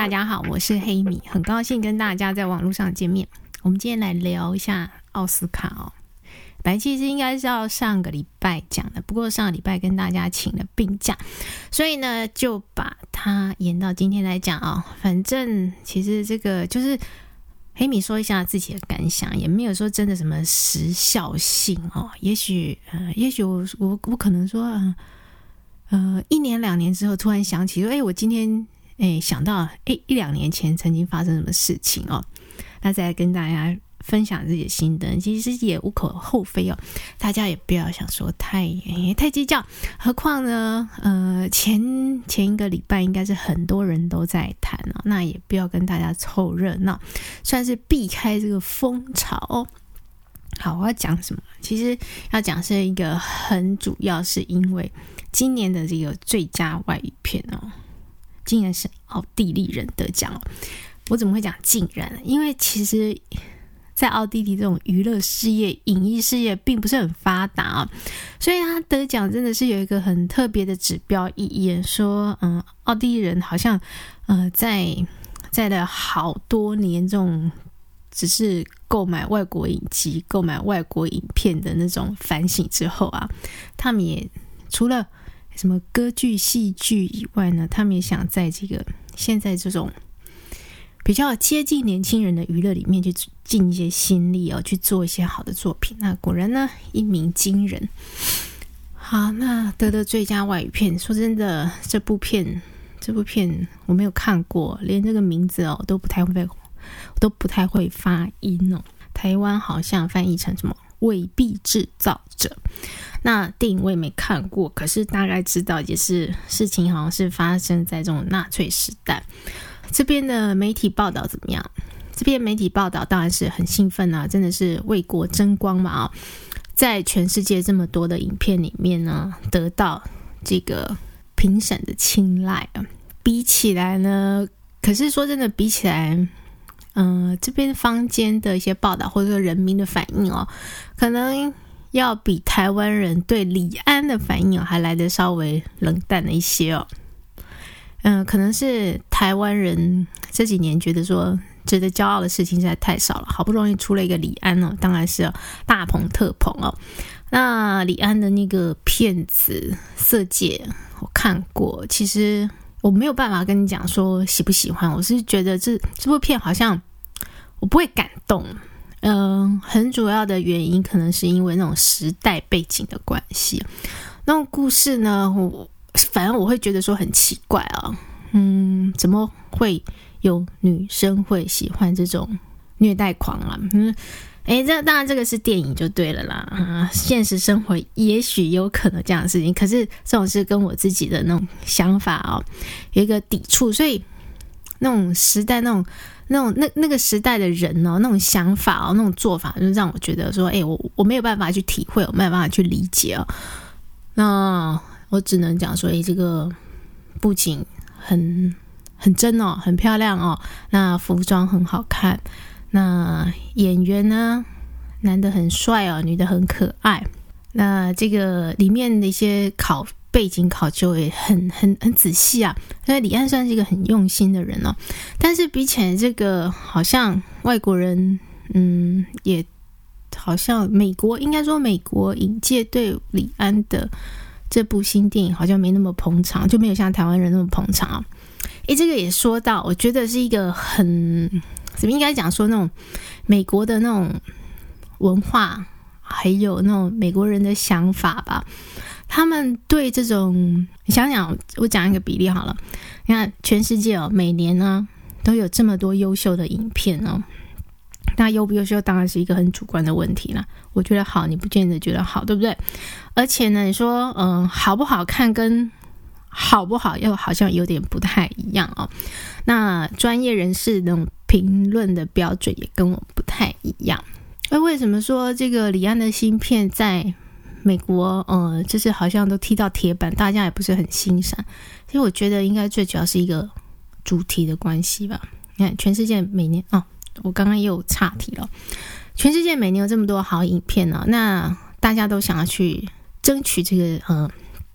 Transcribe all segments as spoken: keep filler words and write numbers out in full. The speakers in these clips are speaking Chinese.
大家好，我是黑米，很高兴跟大家在网络上见面。我们今天来聊一下奥斯卡哦。本来其实应该是要上个礼拜讲的，不过上个礼拜跟大家请了病假，所以呢就把它延到今天来讲哦。反正其实这个就是黑米说一下自己的感想，也没有说真的什么时效性哦。也许呃，也许我我我可能说呃呃一年两年之后突然想起说，哎，我今天哎想到哎一两年前曾经发生什么事情哦，那再来跟大家分享自己的心得，其实也无可厚非哦。大家也不要想说太诶太计较，何况呢，呃，前前一个礼拜应该是很多人都在谈哦，那也不要跟大家凑热闹，算是避开这个风潮哦。好，我要讲什么？其实要讲是一个很主要，是因为今年的这个最佳外语片哦，竟然是奥地利人得奖哦。我怎么会讲竟然？因为其实在奥地利这种娱乐事业、影艺事业并不是很发达啊，所以他得奖真的是有一个很特别的指标意义，说嗯，奥地利人好像呃在在了好多年这种只是购买外国影集、购买外国影片的那种反省之后啊，他们也除了什么歌剧、戏剧以外呢，他们也想在这个现在这种比较接近年轻人的娱乐里面去尽一些心力哦，去做一些好的作品。那果然呢，一鸣惊人。好，那得了最佳外语片，说真的，这部片这部片我没有看过，连这个名字哦都不太会，都不太会发音哦。台湾好像翻译成什么“伪币制造者”。那电影我也没看过，可是大概知道也是事情好像是发生在这种纳粹时代。这边的媒体报道怎么样？这边媒体报道当然是很兴奋啊，真的是为国争光嘛、哦、在全世界这么多的影片里面呢，得到这个评审的青睐啊。比起来呢，可是说真的，比起来，呃，这边坊间的一些报道或者说人民的反应哦，可能要比台湾人对李安的反应哦还来得稍微冷淡了一些哦。嗯、呃，可能是台湾人这几年觉得说值得骄傲的事情实在太少了，好不容易出了一个李安哦，当然是大捧特捧哦。那李安的那个片子《色戒》我看过，其实我没有办法跟你讲说喜不喜欢，我是觉得这这部片好像我不会感动。嗯、呃，很主要的原因可能是因为那种时代背景的关系，那种故事呢，我反正我会觉得说很奇怪啊，嗯，怎么会有女生会喜欢这种虐待狂啊？嗯，诶，这当然这个是电影就对了啦，啊，现实生活也许有可能这样的事情，可是这种是跟我自己的那种想法哦有一个抵触，所以那种时代那种那种那那个时代的人哦，那种想法哦，那种做法，就让我觉得说，诶，我我没有办法去体会，我没有办法去理解哦。那我只能讲说，诶，这个布景很很真哦，很漂亮哦，那服装很好看，那演员呢，男的很帅哦，女的很可爱，那这个里面的一些考背景考究也很很很仔细啊，所以李安算是一个很用心的人哦。但是比起来这个，好像外国人，嗯，也好像美国应该说美国影界对李安的这部新电影好像没那么捧场，就没有像台湾人那么捧场啊。诶，这个也说到，我觉得是一个很怎么应该讲说那种美国的那种文化，还有那种美国人的想法吧。他们对这种，你想想，我讲一个比例好了，你看全世界哦，每年呢都有这么多优秀的影片哦。那优不优秀当然是一个很主观的问题啦，我觉得好你不见得觉得好，对不对？而且呢你说嗯、呃，好不好看跟好不好又好像有点不太一样哦。那专业人士那种评论的标准也跟我不太一样。而为什么说这个李安的新片在美国呃，就是好像都踢到铁板，大家也不是很欣赏？其实我觉得应该最主要是一个主题的关系吧。你看全世界每年哦，我刚刚也有岔题了，全世界每年有这么多好影片呢、哦，那大家都想要去争取这个呃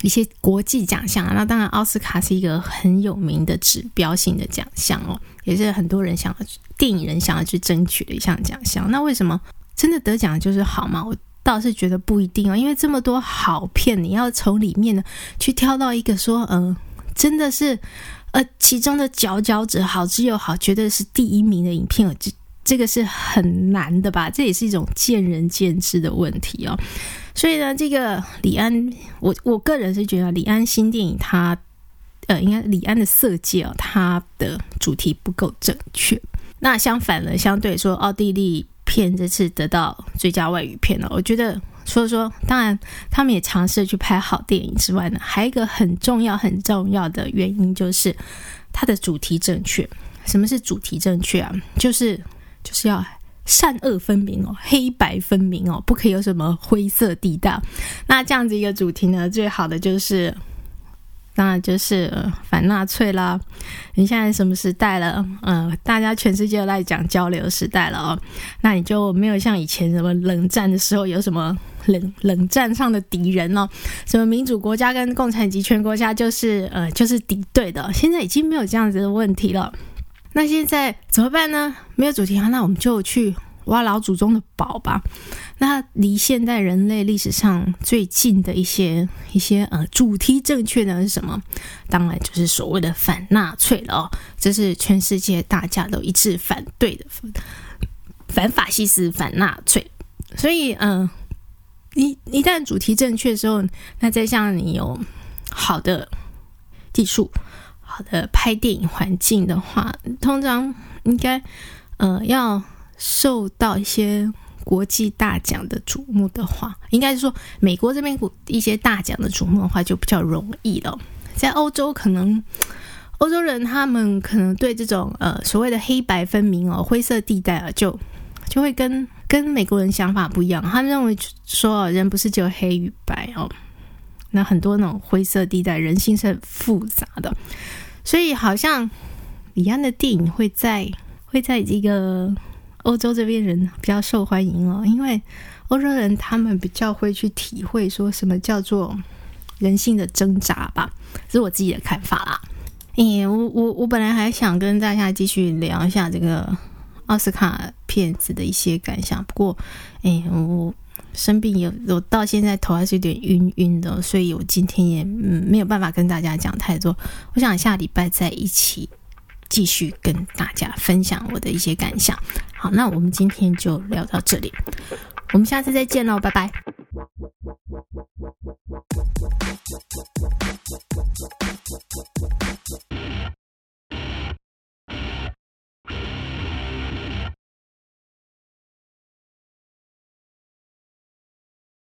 一些国际奖项，那当然奥斯卡是一个很有名的指标性的奖项哦，也是很多人想要电影人想要去争取的一项奖项。那为什么真的得奖就是好吗？我倒是觉得不一定哦，因为这么多好片，你要从里面呢去挑到一个说，嗯、呃，真的是呃其中的佼佼者，好之又好，绝对是第一名的影片，这这个是很难的吧？这也是一种见仁见智的问题哦。所以呢，这个李安，我我个人是觉得李安新电影他，呃，应该李安的色戒哦，他的主题不够正确。那相反呢，相对说奥地利片这次得到最佳外语片了，我觉得说说，当然他们也尝试去拍好电影之外呢，还有一个很重要很重要的原因就是它的主题正确。什么是主题正确啊？就是就是要善恶分明哦，黑白分明哦，不可以有什么灰色地带。那这样子一个主题呢，最好的就是当然就是、呃、反纳粹啦。你现在什么时代了？呃，大家全世界都在讲交流时代了哦。那你就没有像以前什么冷战的时候有什么冷冷战上的敌人哦，什么民主国家跟共产集权国家就是呃就是敌对的。现在已经没有这样子的问题了。那现在怎么办呢？没有主题啊，那我们就去挖老祖宗的宝吧。那离现代人类历史上最近的一些一些呃主题正确的是什么？当然就是所谓的反纳粹了哦，这是全世界大家都一致反对的，反法西斯、反纳粹。所以嗯、呃，一一旦主题正确的时候，那再像你有好的技术、好的拍电影环境的话，通常应该呃要受到一些国际大奖的瞩目的话，应该是说美国这边一些大奖的瞩目的话就比较容易了。在欧洲可能欧洲人他们可能对这种呃所谓的黑白分明哦、灰色地带啊，就就会跟跟美国人想法不一样。他们认为说人不是只有黑与白哦，那很多那种灰色地带，人性是很复杂的。所以好像李安的电影会在会在这个欧洲这边人比较受欢迎哦，因为欧洲人他们比较会去体会说什么叫做人性的挣扎吧，这是我自己的看法啦。诶，我我我本来还想跟大家继续聊一下这个奥斯卡片子的一些感想，不过诶，我生病有我到现在头还是有点晕晕的，所以我今天也、嗯、没有办法跟大家讲太多。我想下礼拜再一起继续跟大家分享我的一些感想。好，那我们今天就聊到这里，我们下次再见咯，拜拜。